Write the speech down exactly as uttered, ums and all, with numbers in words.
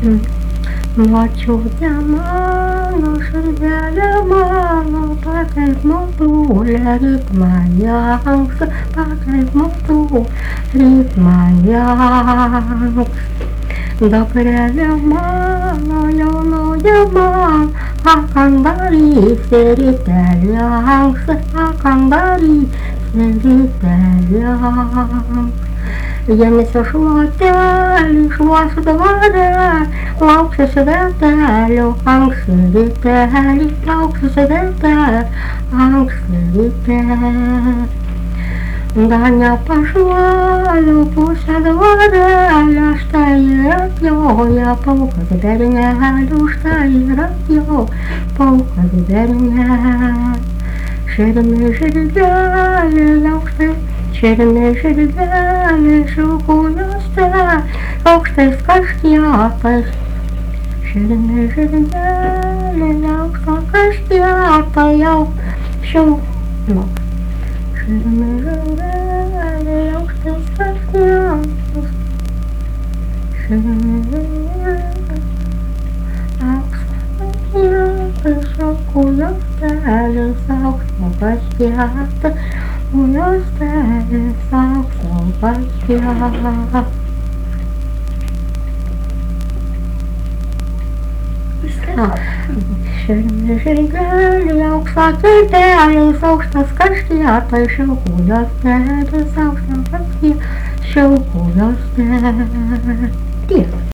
Močiutė mano, širdelė mano, pakaip motulė, ryt man janks, pakaip motulė, ryt man janks. Dukrelė mano, jaunoji man, a ką darysi, ryte janks, a ką darysi, ryte janks. Jėmėsi šluotelį, šluos dvare, lauksiu svetelių, anksti rytelį, lauksiu svetelių, anksti rytelį. Dar nepašluoju pusę dvarelę, štai ir atjoja paukas bernelių, štai ir atjoja paukas bernelių. Širmi žirgelį, aukštai, širmi žirgelį, šilkų juostelė, aukštais kaškietais. Širmi žirgelį, aukšta kaškietai, aukščiau. Širmi žirgelį, aukštais kaškietais. Širmi žirgelį, aukšta kaškietai, šilkų juostelės, aukšta kaškietai. Juostelės aukso kaškietai. Širmi žirgelį, aukso kirtelės, aukštas kaškietai, šilkų juostelės, aukštas kaškietai, šilkų juostelės. Tiek.